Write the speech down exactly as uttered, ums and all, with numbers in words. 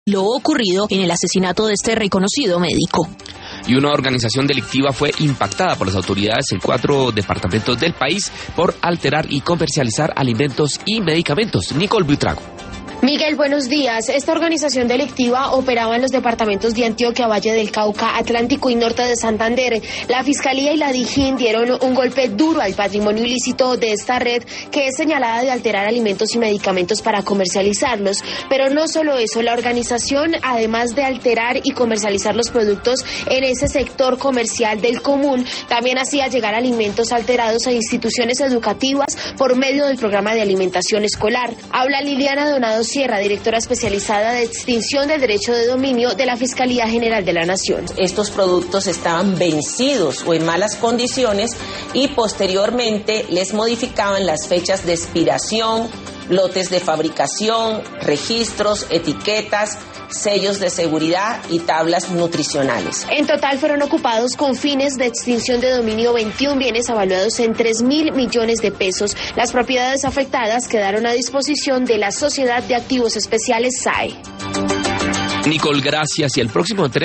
lo ocurrido en el asesinato de este reconocido médico. Y una organización delictiva fue impactada por las autoridades en cuatro departamentos del país por alterar y comercializar alimentos y medicamentos. Nicole Buitrago. Miguel, buenos días. Esta organización delictiva operaba en los departamentos de Antioquia, Valle del Cauca, Atlántico y Norte de Santander. La Fiscalía y la DIJÍN dieron un golpe duro al patrimonio ilícito de esta red, que es señalada de alterar alimentos y medicamentos para comercializarlos. Pero no solo eso, la organización, además de alterar y comercializar los productos en ese sector comercial del común, también hacía llegar alimentos alterados a instituciones educativas por medio del programa de alimentación escolar. Habla Liliana Donado Sierra, directora especializada de extinción del derecho de dominio de la Fiscalía General de la Nación. Estos productos estaban vencidos o en malas condiciones y posteriormente les modificaban las fechas de expiración, lotes de fabricación, registros, etiquetas, sellos de seguridad y tablas nutricionales. En total fueron ocupados con fines de extinción de dominio veintiún bienes avaluados en tres mil millones de pesos. Las propiedades afectadas quedaron a disposición de la Sociedad de Activos Especiales S A E. Nicole, gracias. Y el próximo